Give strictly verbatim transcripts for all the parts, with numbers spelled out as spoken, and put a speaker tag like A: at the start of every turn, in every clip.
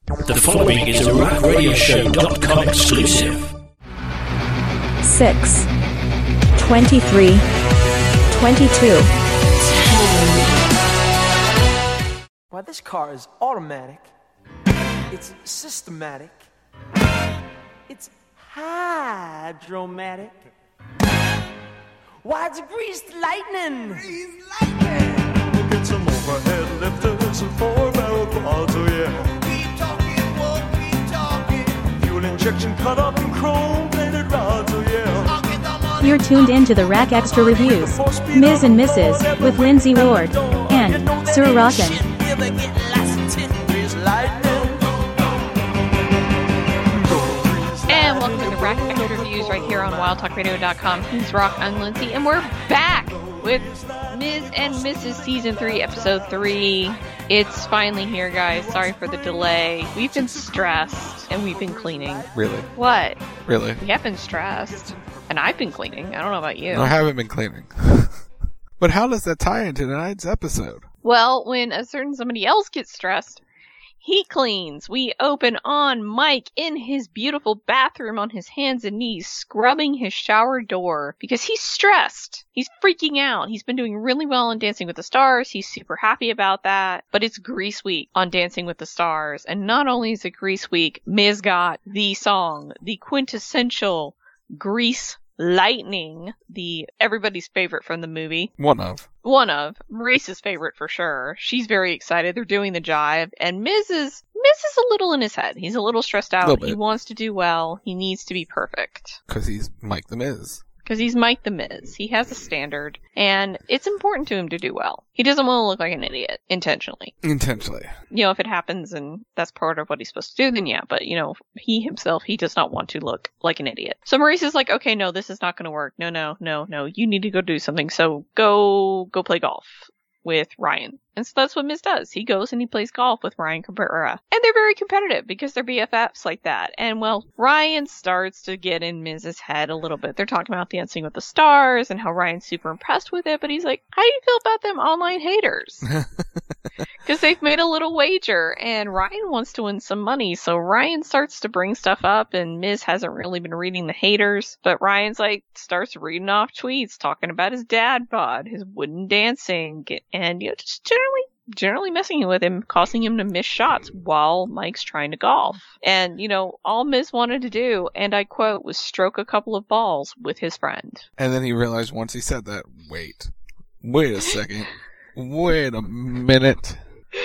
A: The following is a rock radio show dot com exclusive.
B: Six. Twenty-three. Twenty-two.
C: Why, this car is automatic. It's systematic. It's hydromatic. Why, it's greased lightning.
D: Greased lightning. We'll get some overhead lifters and four-barrel quads, oh yeah. Keep talking, won't keep talking. Fuel injection cut up in chrome-plated rods, oh yeah.
B: You're tuned in to the Rack Extra Reviews, Miz and Missus with Lindsay Ward and Sir Rockin'.
E: And welcome to the Rack Extra Reviews right here on wild talk radio dot com. He's Rock, I'm Lindsay, and we're back with Miz and Missus Season three, Episode three. It's finally here, guys. Sorry for the delay. We've been stressed, and we've been cleaning.
F: Really?
E: What?
F: Really?
E: We have been stressed, and I've been cleaning. I don't know about you.
F: No, I haven't been cleaning. But how does that tie into tonight's episode?
E: Well, when a certain somebody else gets stressed, he cleans. We open on Mike in his beautiful bathroom on his hands and knees, scrubbing his shower door because he's stressed. He's freaking out. He's been doing really well on Dancing with the Stars. He's super happy about that. But it's Grease Week on Dancing with the Stars. And not only is it Grease Week, Miz got the song, the quintessential Grease Lightning, the everybody's favorite from the movie.
F: One of.
E: One of. Maurice's favorite for sure. She's very excited. They're doing the jive. And Miz is, Miz is a little in his head. He's a little stressed out.
F: Little bit.
E: He wants to do well. He needs to be perfect.
F: Because he's Mike the Miz.
E: Because he's Mike the Miz. He has a standard. And it's important to him to do well. He doesn't want to look like an idiot. Intentionally.
F: Intentionally.
E: You know, if it happens and that's part of what he's supposed to do, then yeah. But, you know, he himself, he does not want to look like an idiot. So Maurice is like, okay, no, this is not going to work. No, no, no, no. You need to go do something. So go, go play golf with Ryan. And so that's what Miz does. He goes and he plays golf with Ryan Cabrera. And they're very competitive because they're B F Fs like that. And well, Ryan starts to get in Miz's head a little bit. They're talking about Dancing with the Stars and how Ryan's super impressed with it. But he's like, how do you feel about them online haters? Because they've made a little wager and Ryan wants to win some money. So Ryan starts to bring stuff up and Miz hasn't really been reading the haters. But Ryan's like, starts reading off tweets talking about his dad bod, his wooden dancing, and, you know, just generally generally messing with him, causing him to miss shots while Mike's trying to golf. And, you know, all Miz wanted to do, and I quote, was stroke a couple of balls with his friend.
F: And then he realized once he said that, wait, wait a second, wait a minute.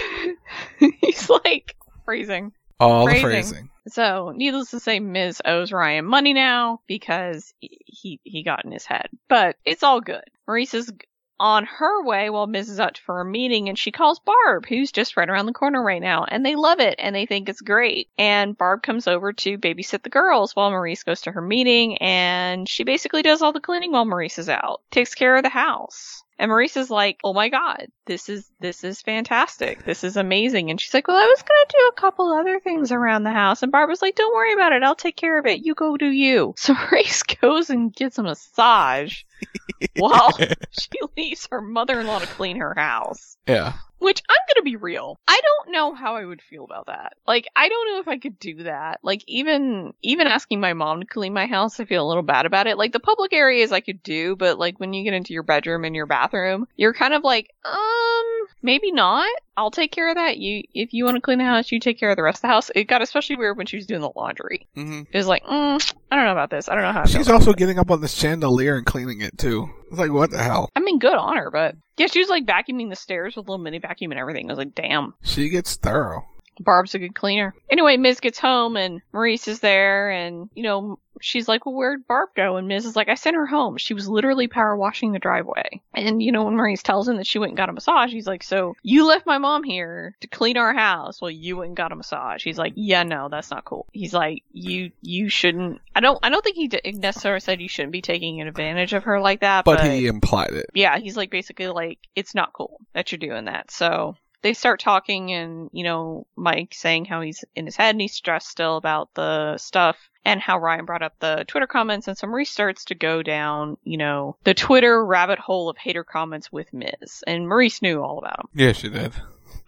E: He's like, phrasing.
F: All
E: phrasing.
F: the phrasing.
E: So, needless to say, Miz owes Ryan money now because he, he got in his head. But it's all good. Maurice is on her way while Miz is out for a meeting, and she calls Barb, who's just right around the corner right now, and they love it, and they think it's great. And Barb comes over to babysit the girls while Maurice goes to her meeting, and she basically does all the cleaning while Maurice is out. Takes care of the house. And Maurice is like, oh my god, this is, this is fantastic. This is amazing. And she's like, well, I was gonna do a couple other things around the house. And Barbara's like, don't worry about it. I'll take care of it. You go do you. So Maurice goes and gets a massage while she leaves her mother-in-law to clean her house.
F: Yeah.
E: Which, I'm gonna be real, I don't know how I would feel about that. Like, I don't know if I could do that. Like, even even asking my mom to clean my house, I feel a little bad about it. Like, the public areas I could do, but, like, when you get into your bedroom and your bathroom, you're kind of like, um, maybe not. I'll take care of that. You, if you want to clean the house, you take care of the rest of the house. It got especially weird when she was doing the laundry.
F: Mm-hmm.
E: It was like, mm, I don't know about this. I don't know how I
F: She's
E: feel
F: also getting up on the chandelier and cleaning it, too. It's like, what the hell?
E: I mean, good on her, but yeah, she was like vacuuming the stairs with a little mini vacuum and everything. I was like, damn.
F: She gets thorough.
E: Barb's a good cleaner. Anyway, Miz gets home and Maurice is there and, you know, she's like, well, where'd Barb go? And Miz is like, I sent her home. She was literally power washing the driveway. And, you know, when Maurice tells him that she went and got a massage, he's like, so you left my mom here to clean our house while you went and got a massage. He's like, yeah, no, that's not cool. He's like, you, you shouldn't, I don't, I don't think he d- necessarily said you shouldn't be taking advantage of her like that.
F: But,
E: but
F: he implied it.
E: Yeah, he's like, basically like, it's not cool that you're doing that. So they start talking and, you know, Mike saying how he's in his head and he's stressed still about the stuff and how Ryan brought up the Twitter comments. And so Maurice starts to go down, you know, the Twitter rabbit hole of hater comments with Miz. And Maurice knew all about them.
F: Yeah, she did.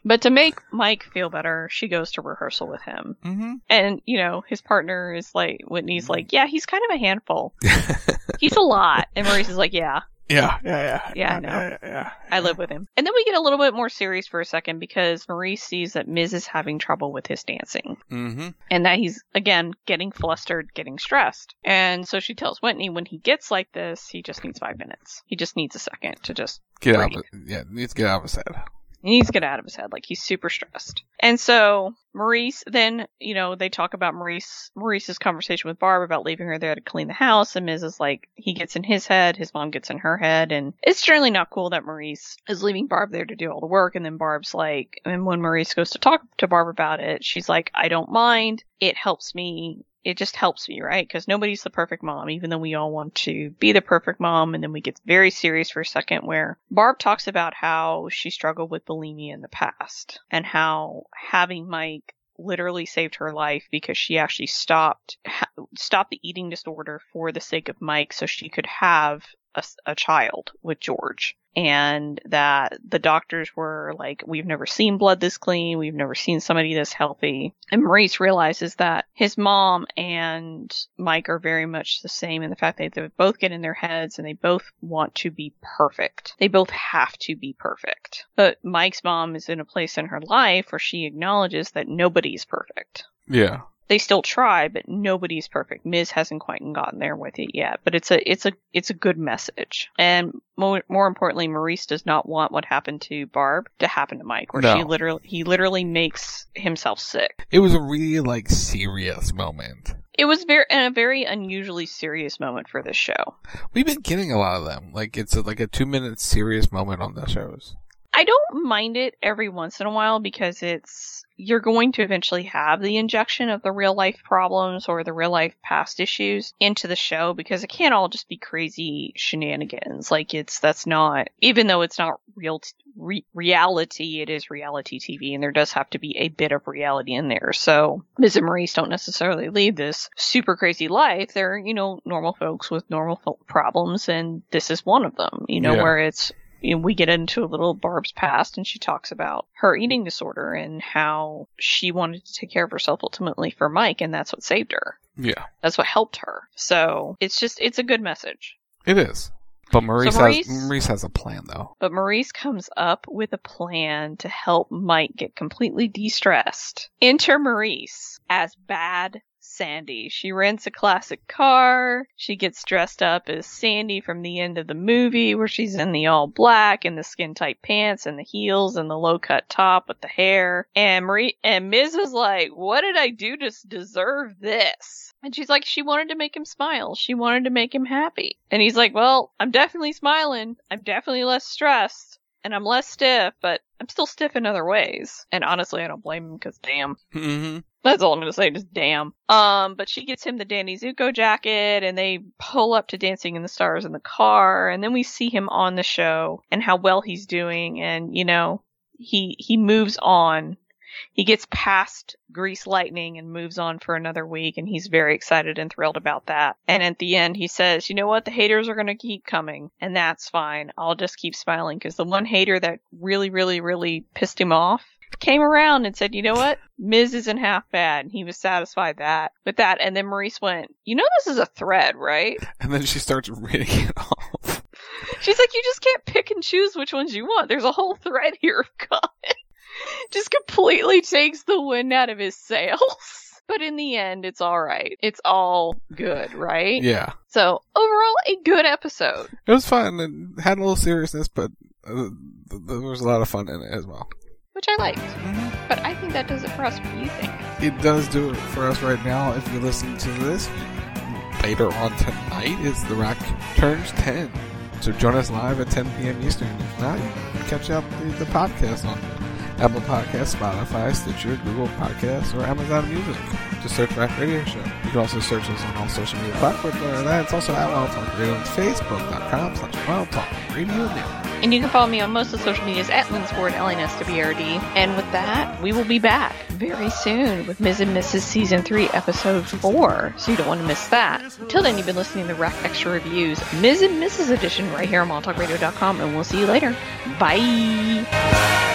E: But to make Mike feel better, she goes to rehearsal with him.
F: Mm-hmm.
E: And, you know, his partner is like, Whitney's like, yeah, he's kind of a handful. He's a lot. And Maurice is like, yeah.
F: Yeah, yeah, yeah.
E: Yeah, I know.
F: Yeah, yeah.
E: I live with him. And then we get a little bit more serious for a second because Maurice sees that Miz is having trouble with his dancing.
F: Mm-hmm.
E: And that he's, again, getting flustered, getting stressed. And so she tells Whitney when he gets like this, he just needs five minutes. He just needs a second to just
F: Get
E: breathe.
F: out of it. Yeah, needs to get out of his head.
E: He needs to get out of his head. Like, he's super stressed. And so Maurice, then, you know, they talk about Maurice, Maurice's conversation with Barb about leaving her there to clean the house. And Miz is like, he gets in his head, his mom gets in her head. And it's generally not cool that Maurice is leaving Barb there to do all the work. And then Barb's like, and when Maurice goes to talk to Barb about it, she's like, I don't mind. It helps me. It just helps me, right? Because nobody's the perfect mom, even though we all want to be the perfect mom. And then we get very serious for a second where Barb talks about how she struggled with bulimia in the past and how having Mike literally saved her life because she actually stopped ha- stopped the eating disorder for the sake of Mike so she could have a, a child with George. And that the doctors were like, we've never seen blood this clean. We've never seen somebody this healthy. And Maurice realizes that his mom and Mike are very much the same in the fact that they both get in their heads and they both want to be perfect. They both have to be perfect. But Mike's mom is in a place in her life where she acknowledges that nobody's perfect.
F: Yeah.
E: They still try, but nobody's perfect. Miz hasn't quite gotten there with it yet, but it's a it's a it's a good message. And more more importantly, Maurice does not want what happened to Barb to happen to Mike, where
F: No.
E: she literally he literally makes himself sick.
F: It was a really, like, serious moment.
E: It was very and a very unusually serious moment for this show.
F: We've been getting a lot of them. Like, it's a, like a two-minute serious moment on the shows.
E: I don't mind it every once in a while because it's, you're going to eventually have the injection of the real life problems or the real life past issues into the show because it can't all just be crazy shenanigans. Like it's, that's not, even though it's not real t- re- reality, it is reality T V and there does have to be a bit of reality in there. So Miz and Maurice don't necessarily lead this super crazy life. They're, you know, normal folks with normal fo- problems and this is one of them, you know,
F: Yeah.
E: where it's, you know, we get into a little Barb's past and she talks about her eating disorder and how she wanted to take care of herself ultimately for Mike and that's what saved her.
F: Yeah.
E: That's what helped her. So it's just, it's a good message.
F: It is. But Maurice,
E: So Maurice-
F: has Maurice has a plan, though.
E: But Maurice comes up with a plan to help Mike get completely de-stressed. Enter Maurice as Bad Sandy. She rents a classic car. She gets dressed up as Sandy from the end of the movie where she's in the all black and the skin tight pants and the heels and the low cut top with the hair. And Marie and Miz is like, what did I do to s- deserve this? And she's like, she wanted to make him smile. She wanted to make him happy. And he's like, well, I'm definitely smiling. I'm definitely less stressed. And I'm less stiff, but I'm still stiff in other ways. And honestly, I don't blame him because damn.
F: Mm-hmm.
E: That's all I'm going to say, just damn. Um, but she gets him the Danny Zuko jacket, and they pull up to Dancing in the Stars in the car, and then we see him on the show, and how well he's doing, and, you know, he he moves on. He gets past Grease Lightning and moves on for another week, and he's very excited and thrilled about that. And at the end, he says, you know what? The haters are going to keep coming, and that's fine. I'll just keep smiling, because the one hater that really, really, really pissed him off came around and said, you know what? Miz isn't half bad. And he was satisfied that with that. And then Maurice went, you know this is a thread, right?
F: And then she starts reading it off.
E: She's like, you just can't pick and choose which ones you want. There's a whole thread here of comments. Just completely takes the wind out of his sails. But in the end, it's all right. It's all good, right?
F: Yeah.
E: So overall, a good episode.
F: It was fun and had a little seriousness, but uh, th- there was a lot of fun in it as well.
E: Which I liked. But I think that does it for us. What do you think?
F: It does do it for us right now. If you're listening to this, later on tonight is The Rock Turns ten. So join us live at ten p.m. Eastern. If not, you can catch up the, the podcast on Apple Podcasts, Spotify, Stitcher, Google Podcasts, or Amazon Music. Just search Rack Radio Show. You can also search us on all social media platforms. Other that, it's also at Wild Talk Radio. It's facebook.com slash Wild Talk Radio Network.
E: And you can follow me on most of the social medias at Linsford, L N S W R D. And with that, we will be back very soon with Miz and Missus Season three, Episode four. So you don't want to miss that. Until then, you've been listening to the Rack Extra Reviews, Miz and Missus Edition, right here on wild talk radio dot com. And we'll see you later. Bye!